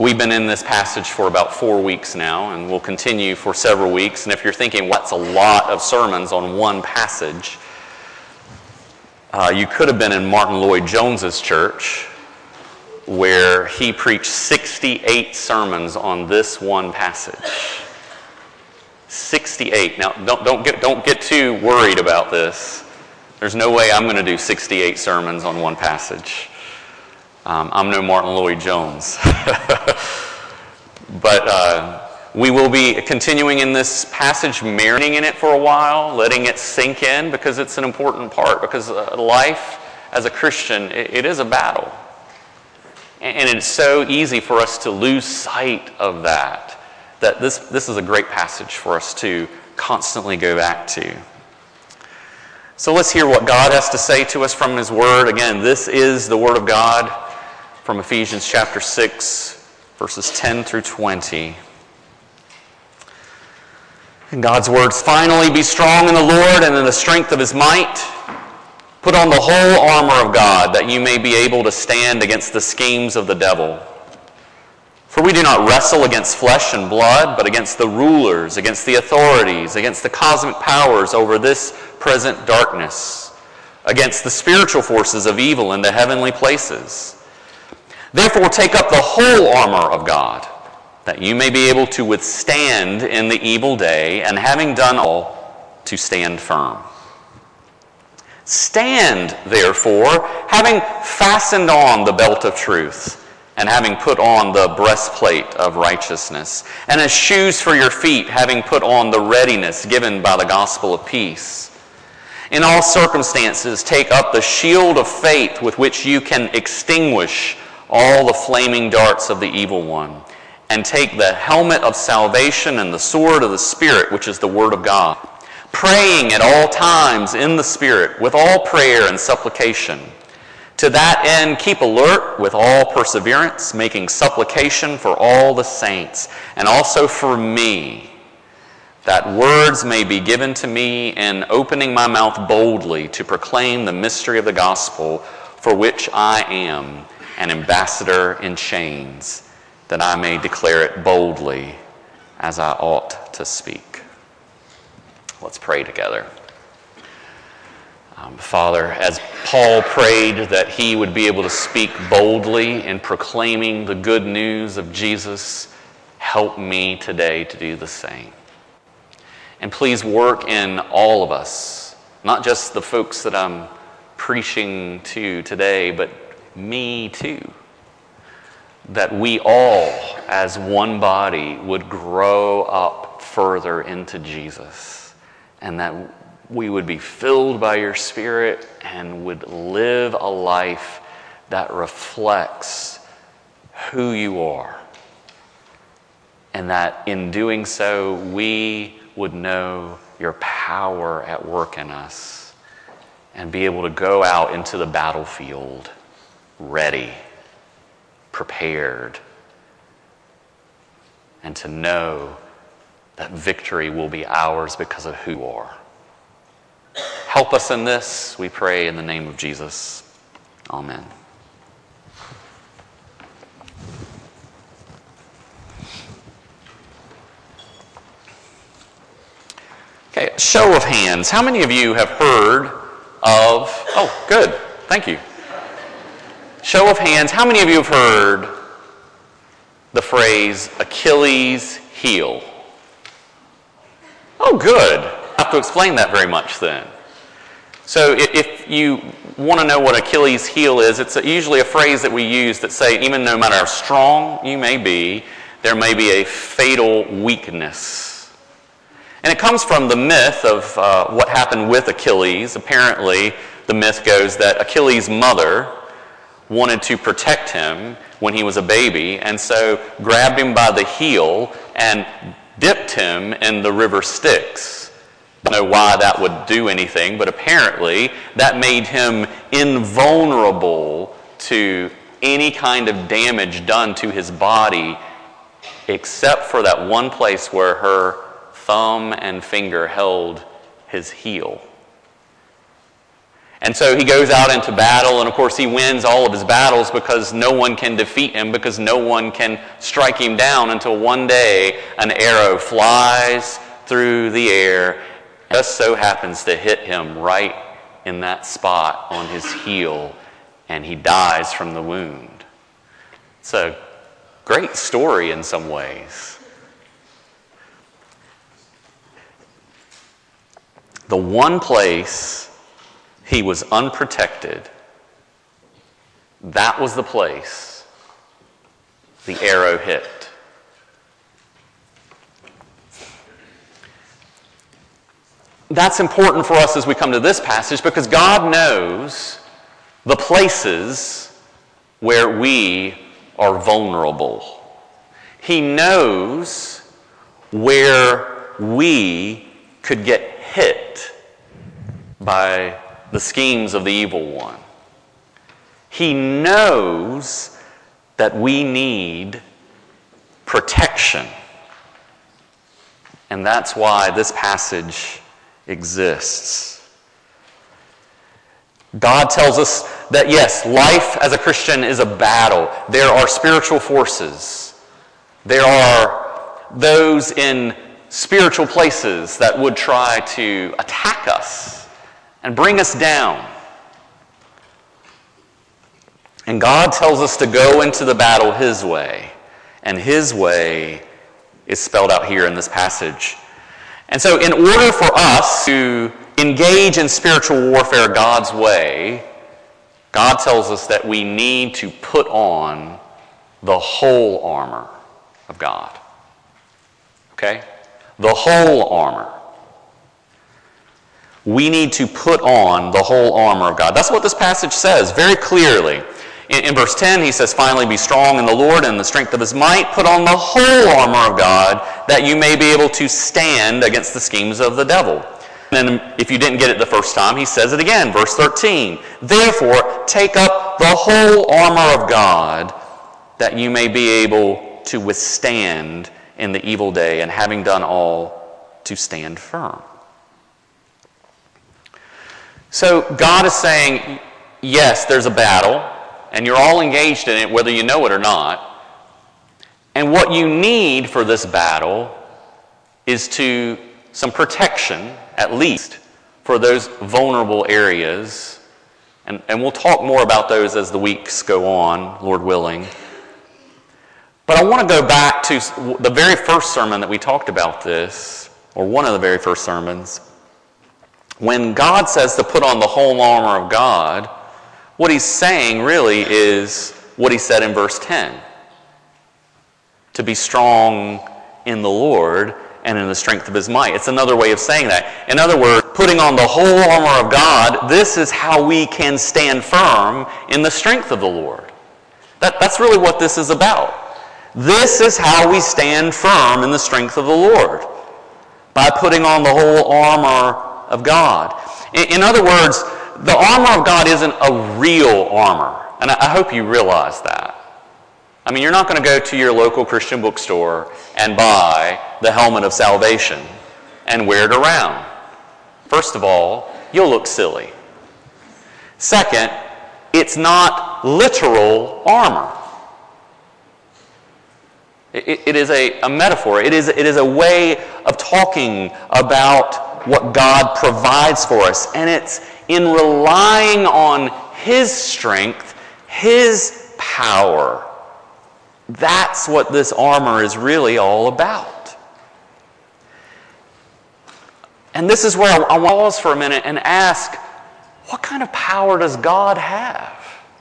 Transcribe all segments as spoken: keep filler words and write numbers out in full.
We've been in this passage for about four weeks now, and we'll continue for several weeks. And if you're thinking, what's a lot of sermons on one passage, uh, you could have been in Martin Lloyd-Jones's church, where he preached sixty-eight sermons on this one passage. sixty-eight. Now, don't, don't, get, don't get too worried about this. There's no way I'm going to do sixty-eight sermons on one passage. Um, I'm no Martin Lloyd-Jones. But uh, we will be continuing in this passage, marinating in it for a while, letting it sink in, because it's an important part. Because uh, life as a Christian, it, it is a battle. And, and it's so easy for us to lose sight of that, that this, this is a great passage for us to constantly go back to. So let's hear what God has to say to us from His Word. Again, this is the Word of God from Ephesians chapter six, verses ten through twenty. And God's words, "Finally be strong in the Lord and in the strength of His might. Put on the whole armor of God, that you may be able to stand against the schemes of the devil. For we do not wrestle against flesh and blood, but against the rulers, against the authorities, against the cosmic powers over this present darkness, against the spiritual forces of evil in the heavenly places. Therefore take up the whole armor of God, that you may be able to withstand in the evil day, and having done all, to stand firm. Stand, therefore, having fastened on the belt of truth, and having put on the breastplate of righteousness, and as shoes for your feet, having put on the readiness given by the gospel of peace. In all circumstances, take up the shield of faith with which you can extinguish all the flaming darts of the evil one, and take the helmet of salvation and the sword of the Spirit, which is the Word of God, praying at all times in the Spirit with all prayer and supplication. To that end, keep alert with all perseverance, making supplication for all the saints, and also for me, that words may be given to me in opening my mouth boldly to proclaim the mystery of the gospel, for which I am an ambassador in chains, that I may declare it boldly as I ought to speak." Let's pray together. Um, Father, as Paul prayed that he would be able to speak boldly in proclaiming the good news of Jesus, help me today to do the same. And please work in all of us, not just the folks that I'm preaching to today, but me too. That we all, as one body, would grow up further into Jesus, and that we would be filled by your Spirit and would live a life that reflects who you are. And that in doing so, we would know your power at work in us and be able to go out into the battlefield ready, prepared, and to know that victory will be ours because of who you are. Help us in this, we pray in the name of Jesus. Amen. Okay, show of hands. How many of you have heard of, oh, good, thank you. Show of hands, how many of you have heard the phrase Achilles heel? Oh, good. I don't have to explain that very much then. So if you want to know what Achilles heel is, it's usually a phrase that we use that say, even no matter how strong you may be, there may be a fatal weakness. And it comes from the myth of uh, what happened with Achilles. Apparently, the myth goes that Achilles' mother wanted to protect him when he was a baby, and so grabbed him by the heel and dipped him in the river Styx. I don't know why that would do anything, but apparently that made him invulnerable to any kind of damage done to his body, except for that one place where her thumb and finger held his heel. And so he goes out into battle, and of course he wins all of his battles because no one can defeat him, because no one can strike him down until one day an arrow flies through the air, and just so happens to hit him right in that spot on his heel, and he dies from the wound. It's a great story in some ways. The one place he was unprotected, that was the place the arrow hit. That's important for us as we come to this passage because God knows the places where we are vulnerable. He knows where we could get hit by the schemes of the evil one. He knows that we need protection. And that's why this passage exists. God tells us that yes, life as a Christian is a battle. There are spiritual forces. There are those in spiritual places that would try to attack us and bring us down. And God tells us to go into the battle His way. And His way is spelled out here in this passage. And so in order for us to engage in spiritual warfare God's way, God tells us that we need to put on the whole armor of God. Okay? The whole armor. We need to put on the whole armor of God. That's what this passage says very clearly. In, in verse ten, he says, "Finally be strong in the Lord and the strength of His might. Put on the whole armor of God, that you may be able to stand against the schemes of the devil." And then if you didn't get it the first time, he says it again, verse thirteen. "Therefore, take up the whole armor of God, that you may be able to withstand in the evil day, and having done all, to stand firm." So God is saying, yes, there's a battle, and you're all engaged in it, whether you know it or not. And what you need for this battle is to some protection, at least, for those vulnerable areas. And, and we'll talk more about those as the weeks go on, Lord willing. But I want to go back to the very first sermon that we talked about this, or one of the very first sermons. When God says to put on the whole armor of God, what He's saying really is what He said in verse ten. To be strong in the Lord and in the strength of His might. It's another way of saying that. In other words, putting on the whole armor of God, this is how we can stand firm in the strength of the Lord. That, that's really what this is about. This is how we stand firm in the strength of the Lord, by putting on the whole armor of God. In, in other words, the armor of God isn't a real armor. And I, I hope you realize that. I mean, you're not going to go to your local Christian bookstore and buy the helmet of salvation and wear it around. First of all, you'll look silly. Second, it's not literal armor. It, it is a, a metaphor. It is, it is a way of talking about what God provides for us. And it's in relying on His strength, His power. That's what this armor is really all about. And this is where I want to pause for a minute and ask, what kind of power does God have?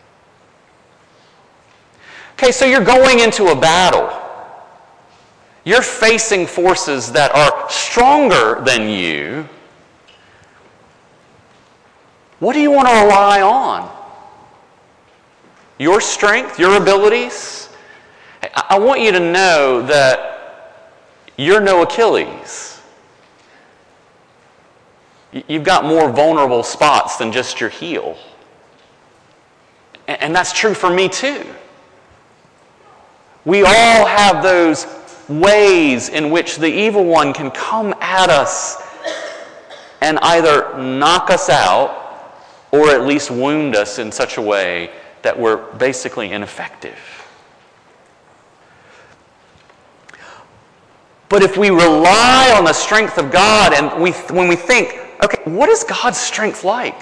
Okay, so you're going into a battle. You're facing forces that are stronger than you. What do you want to rely on? Your strength, your abilities? I want you to know that you're no Achilles. You've got more vulnerable spots than just your heel. And that's true for me too. We all have those ways in which the evil one can come at us and either knock us out or at least wound us in such a way that we're basically ineffective. But if we rely on the strength of God, and we, when we think, okay, what is God's strength like?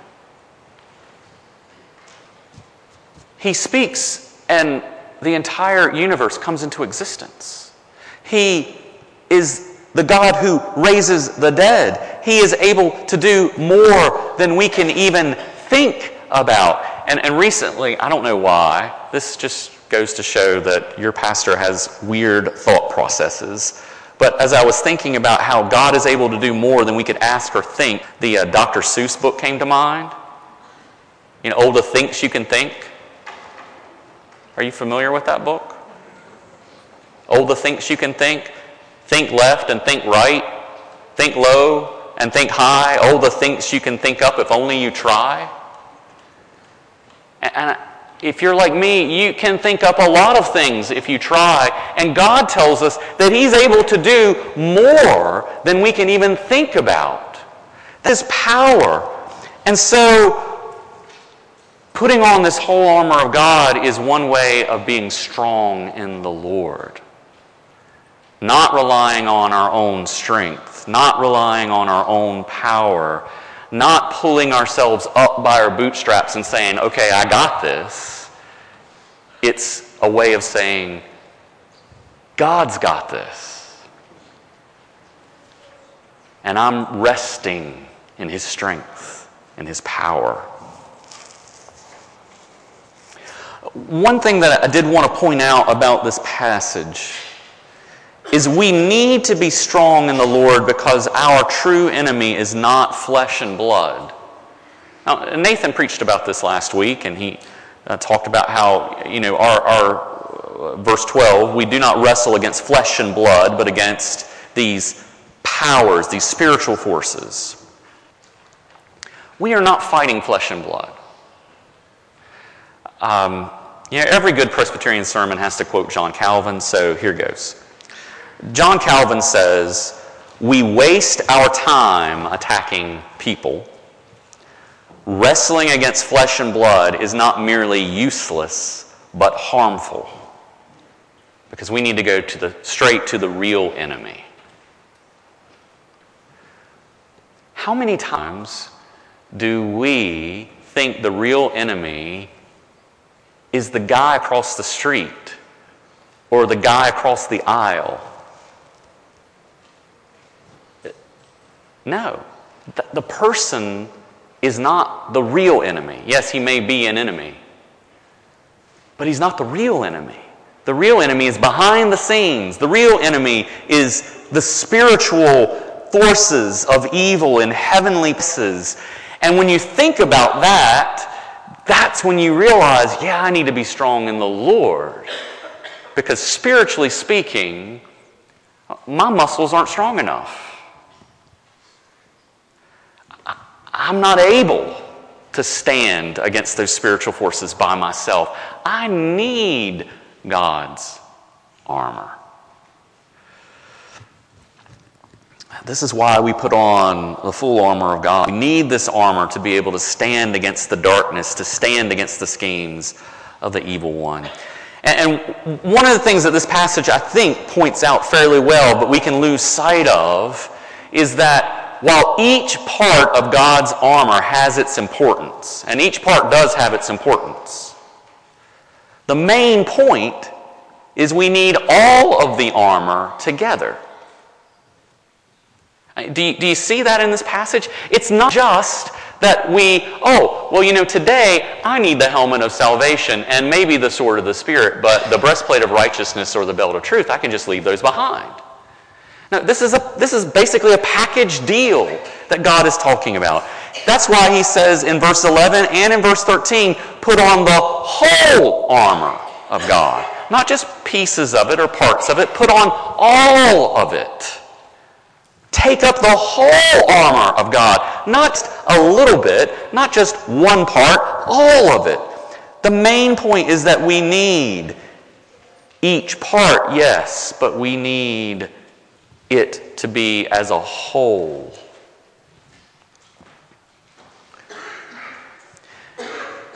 He speaks and the entire universe comes into existence. He is the God who raises the dead. He is able to do more than we can even think about. And, and recently, I don't know why, this just goes to show that your pastor has weird thought processes. But as I was thinking about how God is able to do more than we could ask or think, the uh, Doctor Seuss book came to mind. You know, Oh, the Things You Can Think. Are you familiar with that book? Oh, the Things You Can Think. Think left and think right. Think low and think high. Oh, the things you can think up if only you try. And if you're like me, you can think up a lot of things if you try. And God tells us that He's able to do more than we can even think about. That is power. And so, putting on this whole armor of God is one way of being strong in the Lord. Not relying on our own strength, not relying on our own power, not pulling ourselves up by our bootstraps and saying, okay, I got this. It's a way of saying, God's got this. And I'm resting in His strength, in His power. One thing that I did want to point out about this passage is we need to be strong in the Lord because our true enemy is not flesh and blood. Now, Nathan preached about this last week, and he uh, talked about how, you know, our, our uh, verse twelve, we do not wrestle against flesh and blood, but against these powers, these spiritual forces. We are not fighting flesh and blood. Um, you know, every good Presbyterian sermon has to quote John Calvin, so here goes. John Calvin says, we waste our time attacking people. Wrestling against flesh and blood is not merely useless, but harmful. Because we need to go to the, straight to the real enemy. How many times do we think the real enemy is the guy across the street or the guy across the aisle? No. The person is not the real enemy. Yes, he may be an enemy, but he's not the real enemy. The real enemy is behind the scenes. The real enemy is the spiritual forces of evil in heavenly places. And when you think about that, that's when you realize, yeah, I need to be strong in the Lord. Because spiritually speaking, my muscles aren't strong enough. I'm not able to stand against those spiritual forces by myself. I need God's armor. This is why we put on the full armor of God. We need this armor to be able to stand against the darkness, to stand against the schemes of the evil one. And one of the things that this passage, I think, points out fairly well, but we can lose sight of, is that while each part of God's armor has its importance, and each part does have its importance, the main point is we need all of the armor together. Do you, do you see that in this passage? It's not just that we, oh, well, you know, today I need the helmet of salvation and maybe the sword of the Spirit, but the breastplate of righteousness or the belt of truth, I can just leave those behind. Now, this is a this is basically a package deal that God is talking about. That's why he says in verse eleven and in verse thirteen, put on the whole armor of God. Not just pieces of it or parts of it, put on all of it. Take up the whole armor of God. Not a little bit, not just one part, all of it. The main point is that we need each part, yes, but we need it to be as a whole.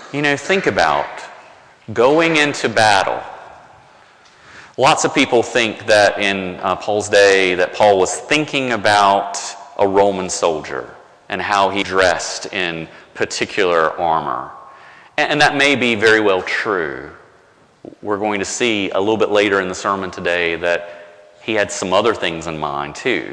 You know, think about going into battle. Lots of people think that in uh, Paul's day that Paul was thinking about a Roman soldier and how he dressed in particular armor. And, and that may be very well true. We're going to see a little bit later in the sermon today that he had some other things in mind too.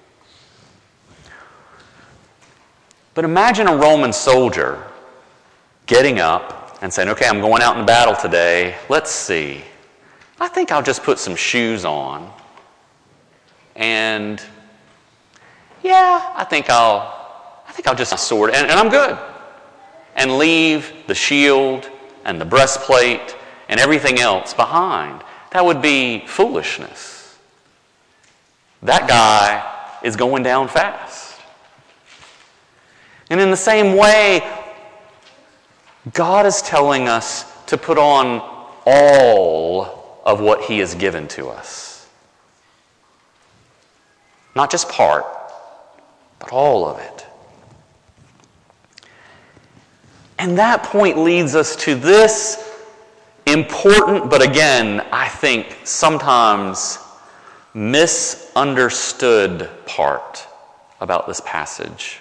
But imagine a Roman soldier getting up and saying, okay, I'm going out in battle today. Let's see. I think I'll just put some shoes on. And yeah, I think I'll I think I'll just sword and, and I'm good. And leave the shield and the breastplate and everything else behind. That would be foolishness. That guy is going down fast. And in the same way, God is telling us to put on all of what He has given to us. Not just part, but all of it. And that point leads us to this important, but again, I think sometimes misunderstood part about this passage.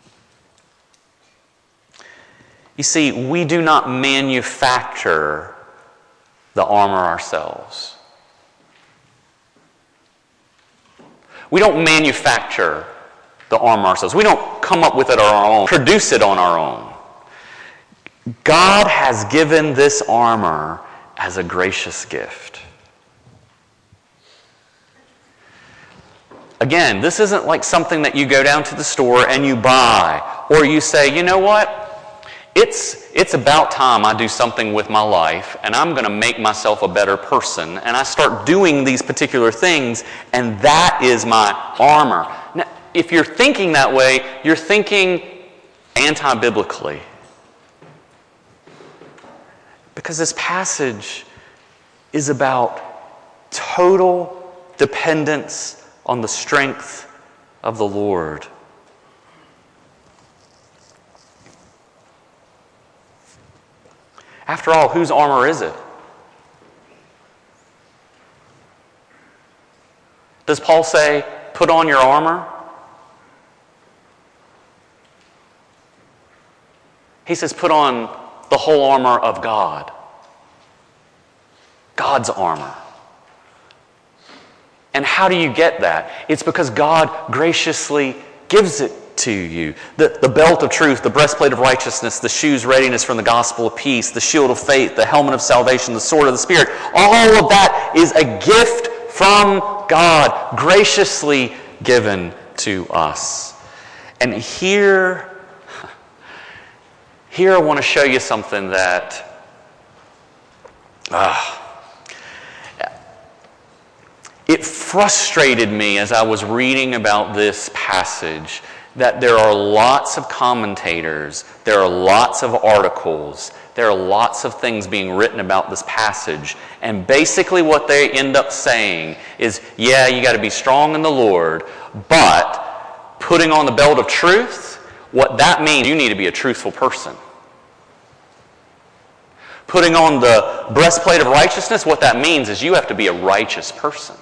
You see, we do not manufacture the armor ourselves. We don't manufacture the armor ourselves. We don't come up with it on our own, produce it on our own. God has given this armor as a gracious gift. Again, this isn't like something that you go down to the store and you buy, or you say, you know what? It's, it's about time I do something with my life, and I'm going to make myself a better person, and I start doing these particular things, and that is my armor. Now, if you're thinking that way, you're thinking anti-biblically. Because this passage is about total dependence on the strength of the Lord. After all, whose armor is it? Does Paul say, put on your armor? He says, put on the whole armor of God. God's armor. And how do you get that? It's because God graciously gives it to you. The, the belt of truth, the breastplate of righteousness, the shoes readiness from the gospel of peace, the shield of faith, the helmet of salvation, the sword of the Spirit. All of that is a gift from God, graciously given to us. And here, here I want to show you something that uh, it frustrated me as I was reading about this passage that there are lots of commentators, there are lots of articles, there are lots of things being written about this passage, and basically what they end up saying is, yeah, you got to be strong in the Lord, but putting on the belt of truth, what that means, you need to be a truthful person. Putting on the breastplate of righteousness, what that means is you have to be a righteous person.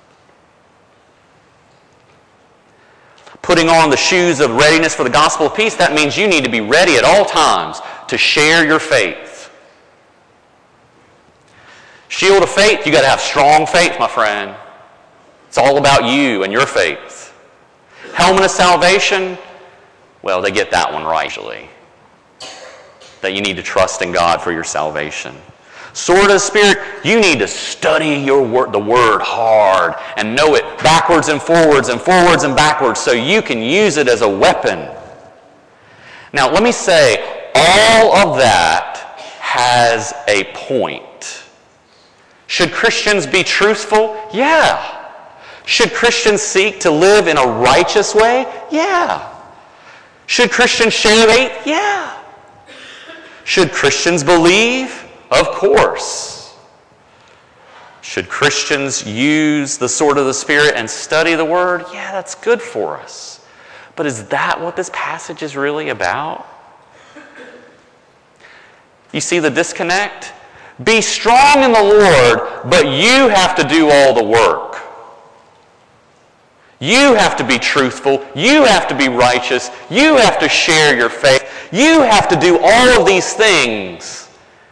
Putting on the shoes of readiness for the gospel of peace, that means you need to be ready at all times to share your faith. Shield of faith, you got to have strong faith, my friend. It's all about you and your faith. Helmet of salvation, well, they get that one right, usually. That you need to trust in God for your salvation. Sword of the Spirit, you need to study your word, the Word hard and know it backwards and forwards and forwards and backwards so you can use it as a weapon. Now, let me say, all of that has a point. Should Christians be truthful? Yeah. Should Christians seek to live in a righteous way? Yeah. Should Christians share faith? Yeah. Should Christians believe? Of course. Should Christians use the sword of the Spirit and study the Word? Yeah, that's good for us. But is that what this passage is really about? You see the disconnect? Be strong in the Lord, but you have to do all the work. You have to be truthful. You have to be righteous. You have to share your faith. You have to do all of these things.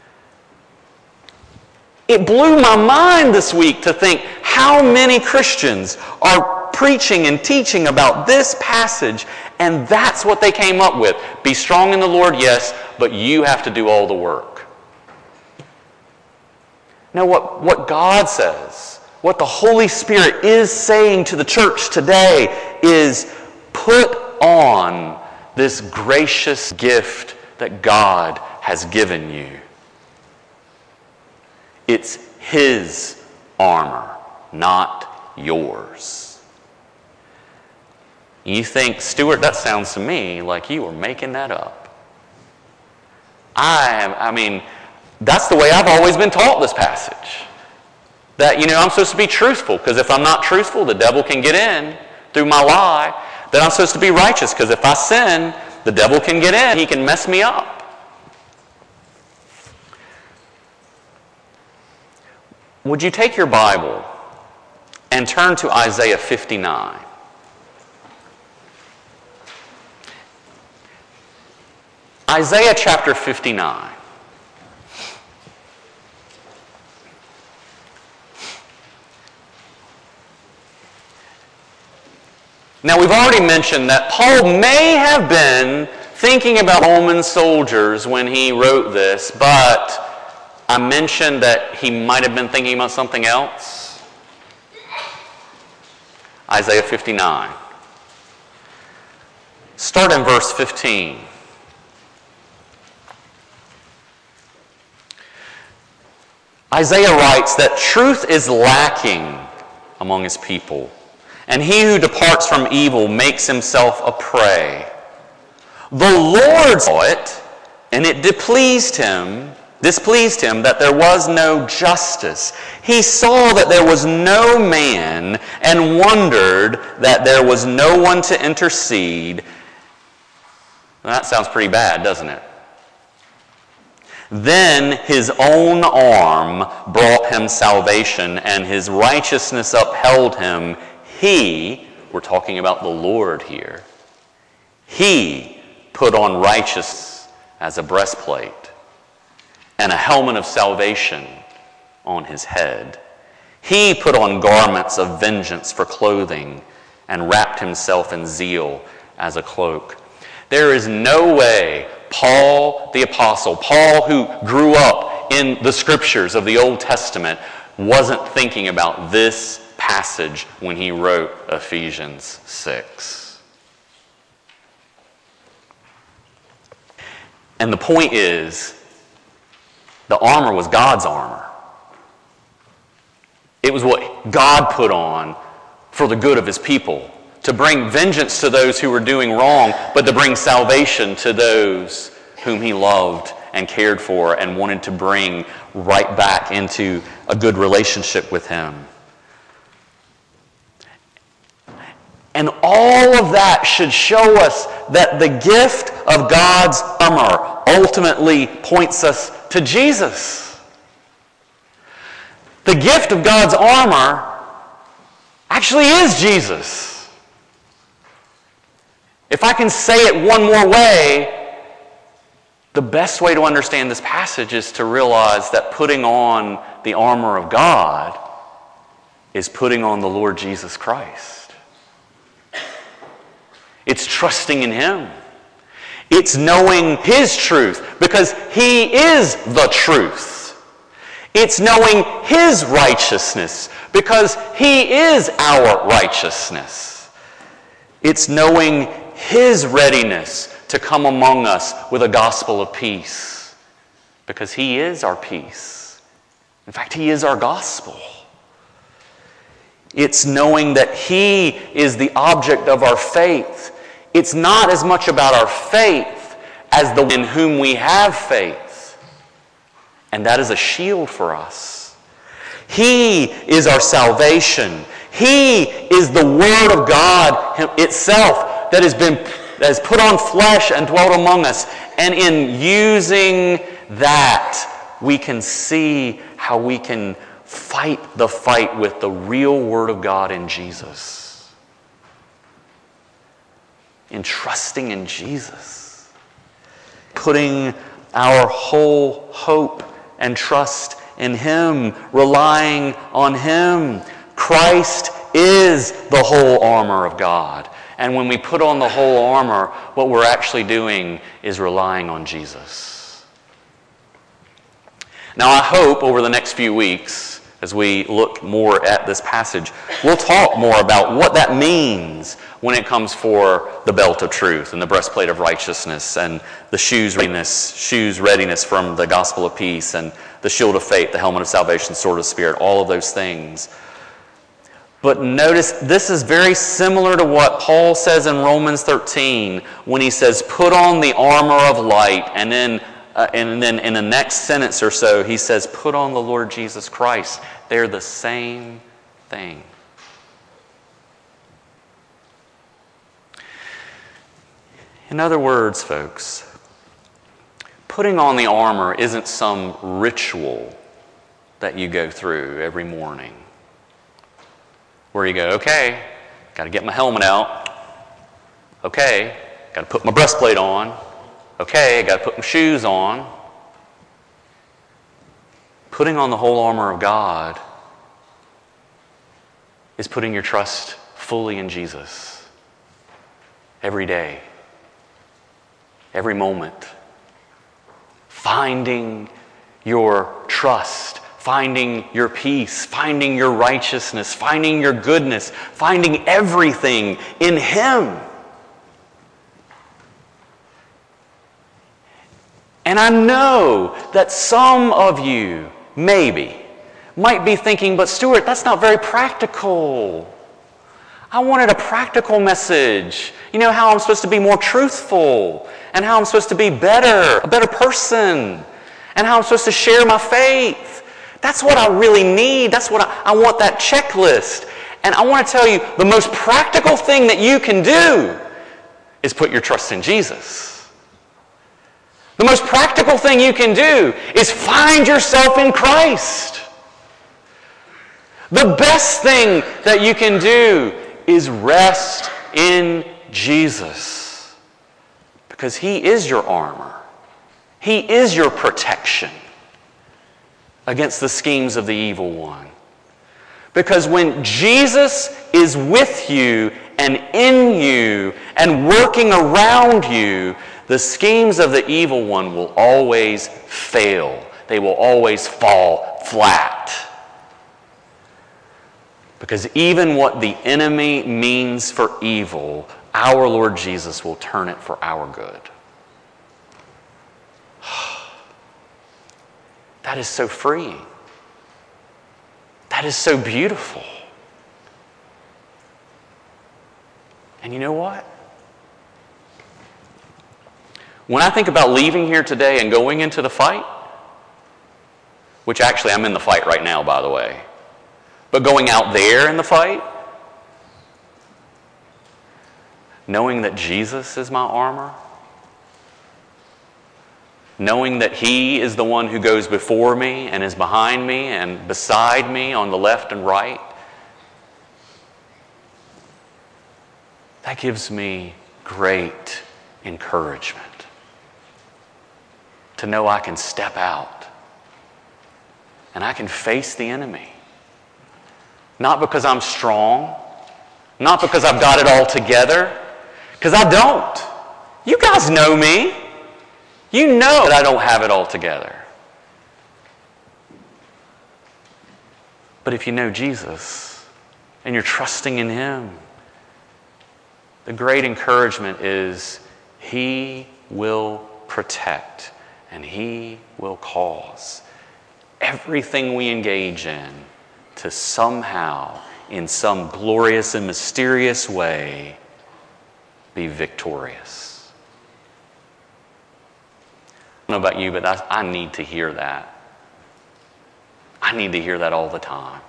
It blew my mind this week to think how many Christians are preaching and teaching about this passage, and that's what they came up with. Be strong in the Lord, yes, but you have to do all the work. Now, what, what God says, what the Holy Spirit is saying to the church today is put on this gracious gift that God has given you. It's His armor, not yours. You think, Stuart, that sounds to me like you were making that up. I, I mean, that's the way I've always been taught this passage. That, you know, I'm supposed to be truthful, because if I'm not truthful, the devil can get in through my lie. That I'm supposed to be righteous, because if I sin, the devil can get in. He can mess me up. Would you take your Bible and turn to Isaiah fifty-nine? Isaiah chapter fifty-nine. Now, we've already mentioned that Paul may have been thinking about Roman soldiers when he wrote this, but I mentioned that he might have been thinking about something else. Isaiah fifty-nine. Start in verse fifteen. Isaiah writes that truth is lacking among his people, and he who departs from evil makes himself a prey. The Lord saw it, and it displeased him, displeased him that there was no justice. He saw that there was no man, and wondered that there was no one to intercede. Well, that sounds pretty bad, doesn't it? Then his own arm brought him salvation, and his righteousness upheld him. He, we're talking about the Lord here, He put on righteousness as a breastplate, and a helmet of salvation on his head. He put on garments of vengeance for clothing, and wrapped himself in zeal as a cloak. There is no way Paul the Apostle, Paul who grew up in the Scriptures of the Old Testament, wasn't thinking about this passage when he wrote Ephesians six. And the point is, the armor was God's armor. It was what God put on for the good of His people, to bring vengeance to those who were doing wrong, but to bring salvation to those whom He loved and cared for and wanted to bring right back into a good relationship with Him. And all of that should show us that the gift of God's armor ultimately points us to Jesus. The gift of God's armor actually is Jesus. If I can say it one more way, the best way to understand this passage is to realize that putting on the armor of God is putting on the Lord Jesus Christ. It's trusting in Him. It's knowing His truth, because He is the truth. It's knowing His righteousness, because He is our righteousness. It's knowing His readiness to come among us with a gospel of peace, because He is our peace. In fact, He is our gospel. It's knowing that He is the object of our faith. It's not as much about our faith as the one in whom we have faith. And that is a shield for us. He is our salvation. He is the Word of God itself that has been that has put on flesh and dwelt among us. And in using that, we can see how we can fight the fight with the real Word of God in Jesus. In trusting in Jesus. Putting our whole hope and trust in Him, relying on Him. Christ is the whole armor of God. And when we put on the whole armor, what we're actually doing is relying on Jesus. Now, I hope over the next few weeks, as we look more at this passage, we'll talk more about what that means when it comes for the belt of truth and the breastplate of righteousness and the shoes readiness, shoes readiness from the gospel of peace and the shield of faith, the helmet of salvation, sword of the Spirit, all of those things. But notice, this is very similar to what Paul says in Romans thirteen when he says, put on the armor of light, and then Uh, and then in the next sentence or so, he says, put on the Lord Jesus Christ. They're the same thing. In other words, folks, putting on the armor isn't some ritual that you go through every morning. Where you go, okay, got to get my helmet out. Okay, got to put my breastplate on. Okay, I got to put my shoes on. Putting on the whole armor of God is putting your trust fully in Jesus. Every day. Every moment. Finding your trust. Finding your peace. Finding your righteousness. Finding your goodness. Finding everything in Him. And I know that some of you, maybe, might be thinking, but Stuart, that's not very practical. I wanted a practical message. You know, how I'm supposed to be more truthful, and how I'm supposed to be better, a better person, and how I'm supposed to share my faith. That's what I really need. That's what I, I want, that checklist. And I want to tell you, the most practical thing that you can do is put your trust in Jesus. The most practical thing you can do is find yourself in Christ. The best thing that you can do is rest in Jesus. Because He is your armor. He is your protection against the schemes of the evil one. Because when Jesus is with you and in you and working around you, the schemes of the evil one will always fail. They will always fall flat. Because even what the enemy means for evil, our Lord Jesus will turn it for our good. That is so freeing. That is so beautiful. And you know what? When I think about leaving here today and going into the fight, which actually I'm in the fight right now, by the way, but going out there in the fight, knowing that Jesus is my armor, knowing that He is the one who goes before me and is behind me and beside me on the left and right, that gives me great encouragement. To know I can step out and I can face the enemy. Not because I'm strong, not because I've got it all together, because I don't. You guys know me. You know that I don't have it all together. But if you know Jesus and you're trusting in Him, the great encouragement is He will protect. And He will cause everything we engage in to somehow, in some glorious and mysterious way, be victorious. I don't know about you, but I, I need to hear that. I need to hear that all the time.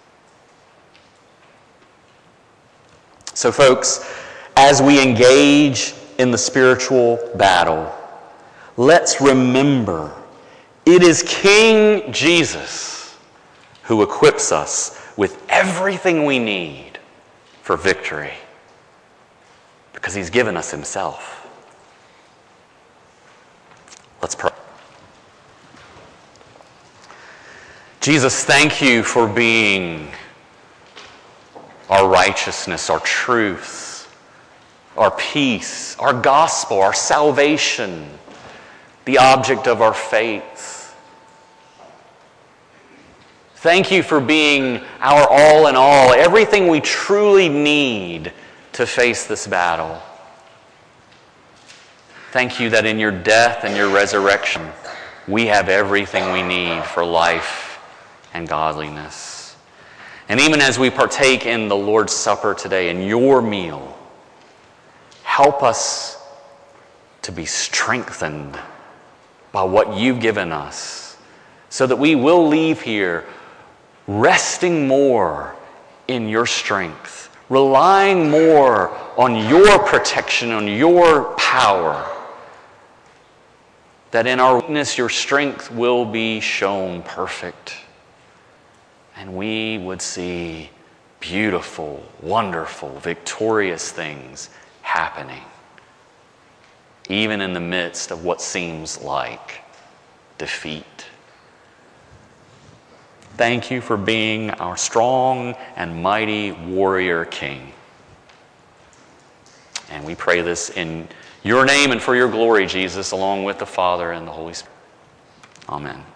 So folks, as we engage in the spiritual battle, let's remember It is King Jesus who equips us with everything we need for victory, because he's given us himself. Let's pray. Jesus, thank you for being our righteousness, our truth, our peace, our gospel, our salvation, the object of our faith. Thank you for being our all in all, everything we truly need to face this battle. Thank you that in your death and your resurrection, we have everything we need for life and godliness. And even as we partake in the Lord's Supper today, in your meal, help us to be strengthened by what you've given us, so that we will leave here resting more in your strength, relying more on your protection, on your power, that in our weakness your strength will be shown perfect, and we would see beautiful, wonderful, victorious things happening, even in the midst of what seems like defeat. Thank you for being our strong and mighty warrior King. And we pray this in your name and for your glory, Jesus, along with the Father and the Holy Spirit. Amen.